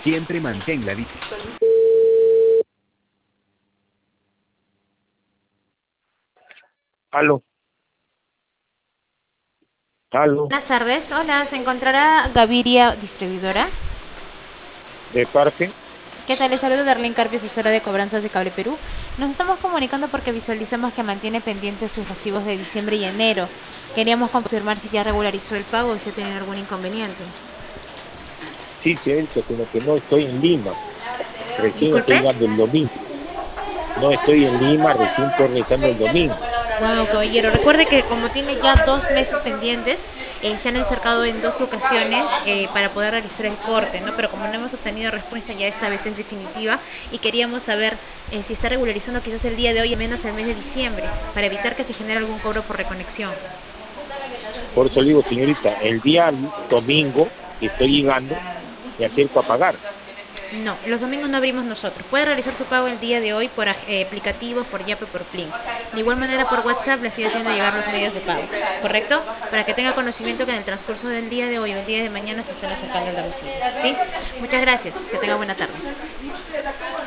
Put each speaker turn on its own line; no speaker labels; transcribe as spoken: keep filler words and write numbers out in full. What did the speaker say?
Siempre mantén la disciplina.
Aló, aló,
Buenas tardes, hola, ¿se encontrará Gaviria Distribuidora?
de parte,
¿Qué tal? Les saludo Darlene Carpio, asesora de cobranzas de Cable Perú. Nos estamos comunicando porque visualizamos que mantiene pendientes sus recibos de diciembre y enero. Queríamos confirmar si ya regularizó el pago y si ha tenido algún inconveniente.
sí, se ha hecho, sino que no estoy en Lima, recién estoy
Disculpe.
llegando el domingo, no estoy en Lima, recién estoy regresando el domingo.
Wow, caballero, recuerde que como tiene ya dos meses pendientes, eh, se han acercado en dos ocasiones eh, para poder realizar el corte, ¿no? Pero como no hemos obtenido respuesta, ya esta vez es definitiva y queríamos saber eh, si está regularizando quizás el día de hoy, al menos el mes de diciembre, para evitar que se genere algún cobro por reconexión.
Por eso le digo, señorita, el día domingo que estoy llegando, me acerco a pagar.
No, los domingos no abrimos nosotros. Puede realizar su pago el día de hoy por eh, aplicativos, por Yape, por Plin. De igual manera por WhatsApp le estoy haciendo llegar los medios de pago, ¿correcto? Para que tenga conocimiento que en el transcurso del día de hoy o el día de mañana se están acercando al domicilio, ¿sí? Muchas gracias, que tenga buena tarde.